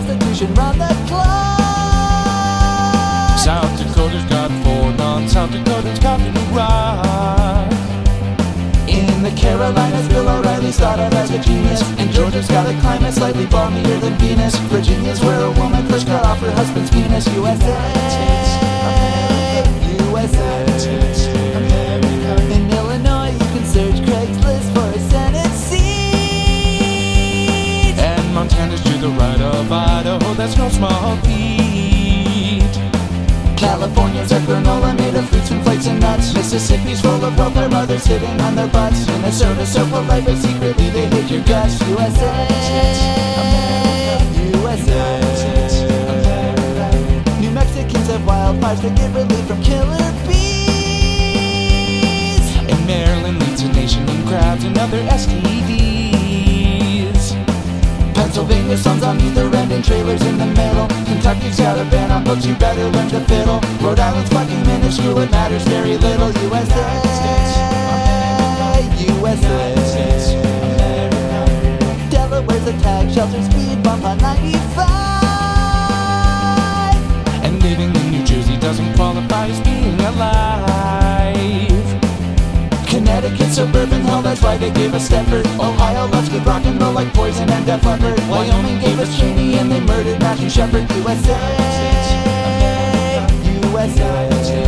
prostitution round the clock. South Dakota's got Fort on, South Dakota's got New Rock. In the Carolinas, Bill O'Reilly's thought of as a genius. And Georgia's got a climate slightly balmier than Venus. Virginia's where a woman first cut off her husband's penis. USA, USA. In Illinois, you can search Craigslist for a Senate seat. And Montana's to the right of Idaho, that's no small feat. California's a granola made of fruits and flakes and nuts. Mississippi's full of wealth, their mothers sitting on their butts. Minnesota's so polite, but secretly they hate your guts. USA, USA. New Mexicans have wildfires to get relief from killer bees. And Maryland leads a nation in crowds and other STDs. Pennsylvania songs on either end and trailers in the middle. Kentucky's got a ban on books, you better learn to fiddle. Rhode Island's fucking minuscule, it matters very little. USA, USA. Delaware's a tag shelter, speed bump on 95. And living in New Jersey doesn't qualify as being alive. Connecticut's suburban hell, that's why they gave us Stepford. Ohio loves good rock and roll like Poison and Def Leppard. Wyoming gave us Cheney and they murdered Matthew Shepard. USA, USA.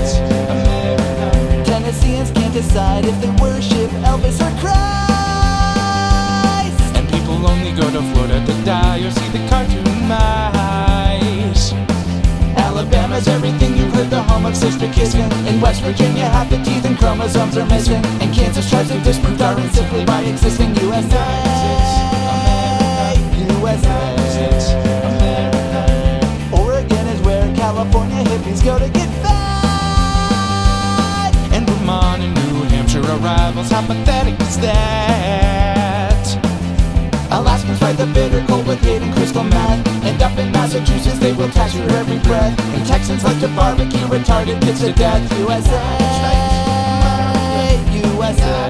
Tennesseans can't decide if they worship Elvis or Christ. And people only go to Florida to die or see the cartoon mice. Alabama's everything you've heard, the home of sister kissing. In West Virginia, half the teeth and chromosomes are missing. And Kansas tries to disprove Darwin simply by existing. USA, USA. Oregon is where California hippies go to get fat. And Vermont and New Hampshire are rivals, how pathetic is that? Alaskans fight the bitter cold with hate and crystal meth. And up in Massachusetts they will tax your every breath. And Texans like to barbecue retarded kids to death. USA, USA.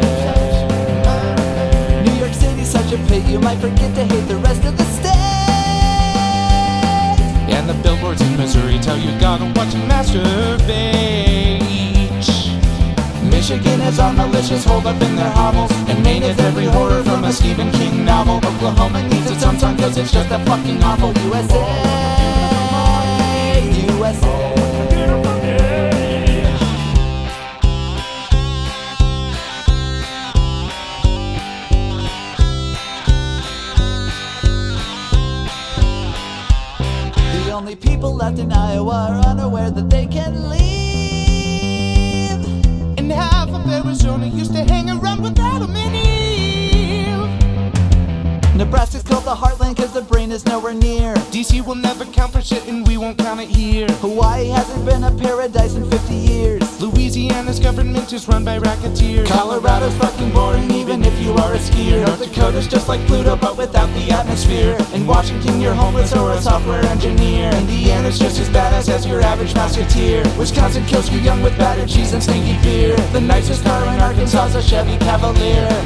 New York City's such a pit, you might forget to hate the rest of the state. And the billboards in Missouri tell you gotta watch and masturbate. Michigan has our malicious hold up in their hovels. And Maine is every horror from a Stephen King novel. Oklahoma needs its own song cause it's just a fucking awful. USA, USA. The only people left in Iowa are unaware that they can leave. And half of Arizona used to hang around with Adam and Eve. Nebraska's called the heartland cause the brain is nowhere near. DC will never count for shit and we won't count it here. Hawaii hasn't been a paradise in 50 years. Louisiana's government is run by racketeers. Colorado's fucking boring even if you are a skier. North Dakota's just like Pluto but without the atmosphere. In Washington you're homeless or a software engineer. Indiana's just as badass as your average musketeer. Wisconsin kills you young with battered cheese and stinky beer. The nicest car in Arkansas is a Chevy Cavalier.